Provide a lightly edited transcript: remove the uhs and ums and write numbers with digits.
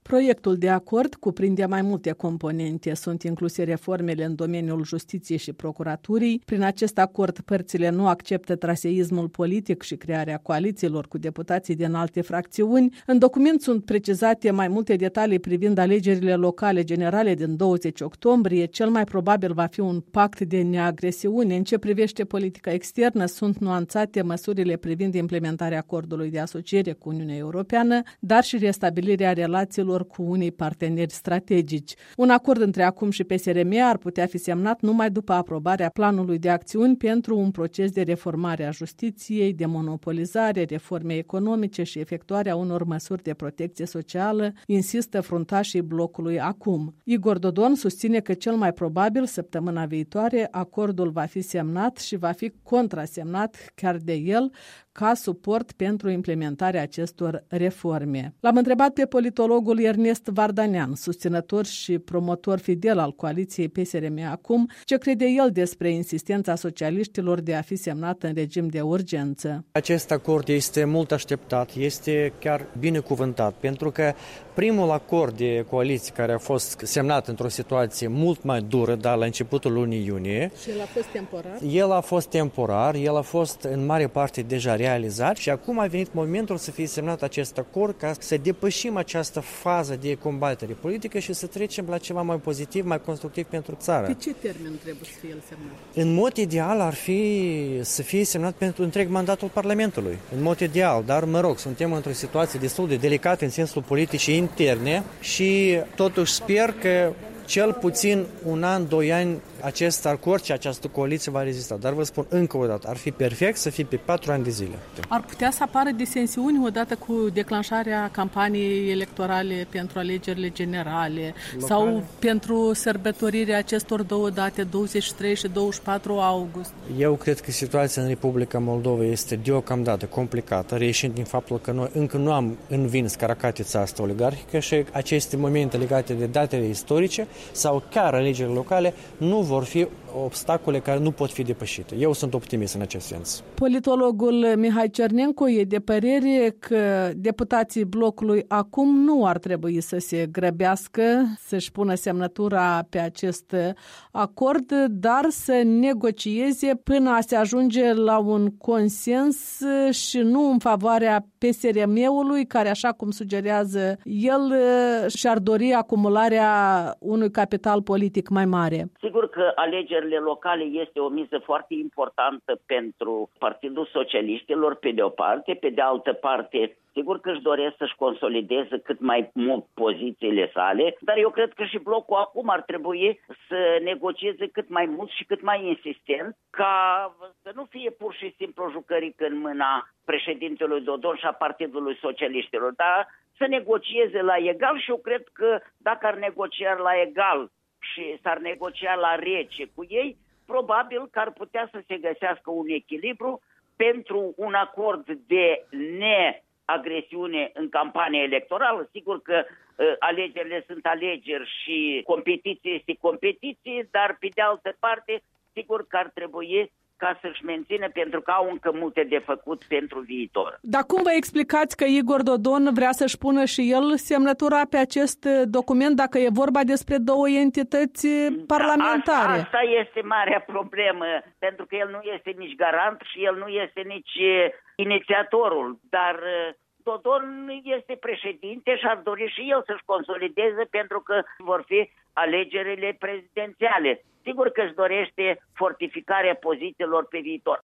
Proiectul de acord cuprinde mai multe componente. Sunt incluse reformele în domeniul justiției și procuraturii. Prin acest acord, părțile nu acceptă traseismul politic și crearea coalițiilor cu deputații din alte fracțiuni. În document sunt precizate mai multe detalii privind alegerile locale generale din 20 octombrie. Cel mai probabil va fi un pact de neagresiune. În ce privește politica externă, sunt nuanțate măsurile privind implementarea acordului de asociere cu Uniunea Europeană, dar și restabilirea relațiilor cu unii parteneri strategici. Un acord între ACUM și PSRM ar putea fi semnat numai după aprobarea planului de acțiuni pentru un proces de reformare a justiției, demonopolizare, reforme economice și efectuarea unor măsuri de protecție socială, insistă fruntașii blocului ACUM. Igor Dodon susține că cel mai probabil săptămâna viitoare acordul va fi semnat și va fi contrasemnat chiar de el ca suport pentru implementarea acestor reforme. L-am întrebat pe politologul Ernest Vardanean, susținător și promotor fidel al coaliției PSRM-ACUM, ce crede el despre insistența socialiștilor de a fi semnat în regim de urgență. Acest acord este mult așteptat, este chiar binecuvântat, pentru că primul acord de coaliție care a fost semnat într-o situație mult mai dură, dar la începutul lunii iunie. Și el a fost temporar? El a fost temporar, el a fost în mare parte deja realizat și acum a venit momentul să fie semnat acest acord ca să depășim această fază de combatere politică și să trecem la ceva mai pozitiv, mai constructiv pentru țară. Pe ce termen trebuie să fie el semnat? În mod ideal ar fi să fie semnat pentru întreg mandatul Parlamentului. În mod ideal, dar mă rog, suntem într-o situație destul de delicată în sensul politicii interne și totuși sper că cel puțin un an, 2 ani acest acord și această coaliție va rezista. Dar vă spun încă o dată, ar fi perfect să fie pe 4 ani de zile. Ar putea să apară disensiuni odată cu declanșarea campaniei electorale pentru alegerile generale sau pentru sărbătorirea acestor două date, 23 și 24 august? Eu cred că situația în Republica Moldova este deocamdată complicată, reieșind din faptul că noi încă nu am învins caracatița asta oligarhică și aceste momente legate de datele istorice sau chiar alegerile locale nu vor fi obstacole care nu pot fi depășite. Eu sunt optimist în acest sens. Politologul Mihai Cernencu e de părere că deputații blocului ACUM nu ar trebui să se grăbească să-și pună semnătura pe acest acord, dar să negocieze până a se ajunge la un consens și nu în favoarea PSRM-ului, care, așa cum sugerează el, și-ar dori acumularea unui capital politic mai mare. Sigur că alegerile locale este o miză foarte importantă pentru Partidul Socialiștilor, pe de o parte, pe de altă parte, sigur că își doresc să-și consolideze cât mai mult pozițiile sale, dar eu cred că și blocul acum ar trebui să negocieze cât mai mult și cât mai insistent, ca să nu fie pur și simplu o jucărică în mâna președintelui Dodon și a Partidului Socialiștilor, dar să negocieze la egal și eu cred că dacă ar negocia la egal și s-ar negocia la rece cu ei, probabil că ar putea să se găsească un echilibru pentru un acord de neagresiune în campania electorală. Sigur că alegerile sunt alegeri și competiție este competiție, dar pe de altă parte, sigur că ar trebui ca să-și mențină, pentru că au încă multe de făcut pentru viitor. Dar cum vă explicați că Igor Dodon vrea să-și pună și el semnătura pe acest document, dacă e vorba despre două entități parlamentare? Asta este marea problemă, pentru că el nu este nici garant și el nu este nici inițiatorul, dar Dodon este președinte și ar dori și el să-și consolideze, pentru că vor fi alegerile prezidențiale. Sigur că își dorește fortificarea pozițiilor pe viitor.